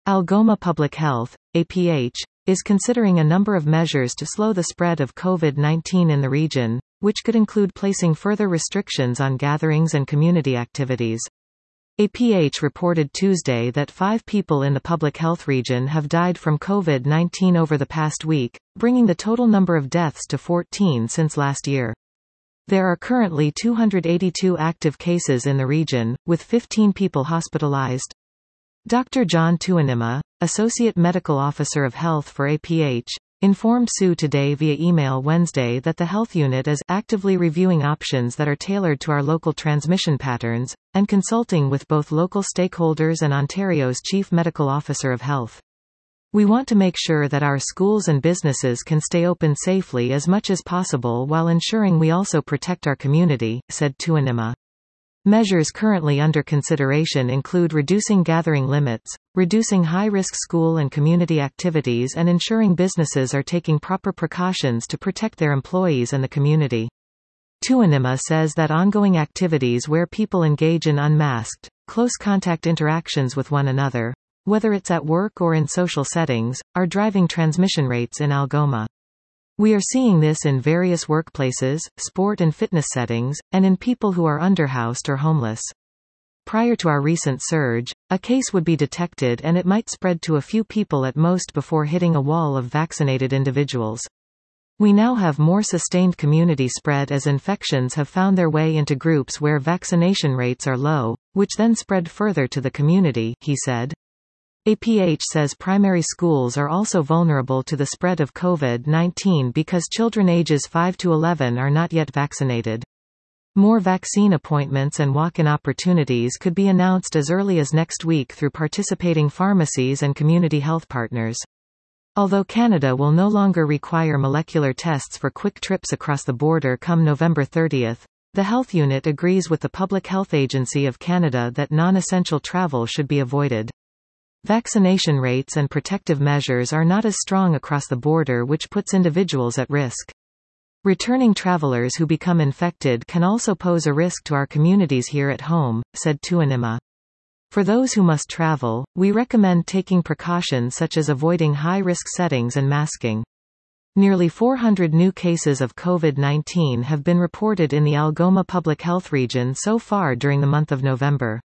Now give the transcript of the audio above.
Algoma Public Health, APH, is considering a number of measures to slow the spread of COVID-19 in the region, which could include placing further restrictions on gatherings and community activities. APH reported Tuesday that 5 people in the public health region have died from COVID-19 over the past week, bringing the total number of deaths to 14 since last year. There are currently 282 active cases in the region, with 15 people hospitalized. Dr. John Tuanima, Associate Medical Officer of Health for APH, informed SU Today via email Wednesday that the health unit is actively reviewing options that are tailored to our local transmission patterns, and consulting with both local stakeholders and Ontario's Chief Medical Officer of Health. We want to make sure that our schools and businesses can stay open safely as much as possible while ensuring we also protect our community, said Tuanima. Measures currently under consideration include reducing gathering limits, reducing high-risk school and community activities, and ensuring businesses are taking proper precautions to protect their employees and the community. Tuanima says that ongoing activities where people engage in unmasked, close-contact interactions with one another, whether it's at work or in social settings, are driving transmission rates in Algoma. We are seeing this in various workplaces, sport and fitness settings, and in people who are underhoused or homeless. Prior to our recent surge, a case would be detected and it might spread to a few people at most before hitting a wall of vaccinated individuals. We now have more sustained community spread as infections have found their way into groups where vaccination rates are low, which then spread further to the community, he said. APH says primary schools are also vulnerable to the spread of COVID-19 because children ages 5 to 11 are not yet vaccinated. More vaccine appointments and walk-in opportunities could be announced as early as next week through participating pharmacies and community health partners. Although Canada will no longer require molecular tests for quick trips across the border come November 30, the health unit agrees with the Public Health Agency of Canada that non-essential travel should be avoided. Vaccination rates and protective measures are not as strong across the border, which puts individuals at risk. Returning travelers who become infected can also pose a risk to our communities here at home, said Tuanima. For those who must travel, we recommend taking precautions such as avoiding high-risk settings and masking. Nearly 400 new cases of COVID-19 have been reported in the Algoma Public Health region so far during the month of November.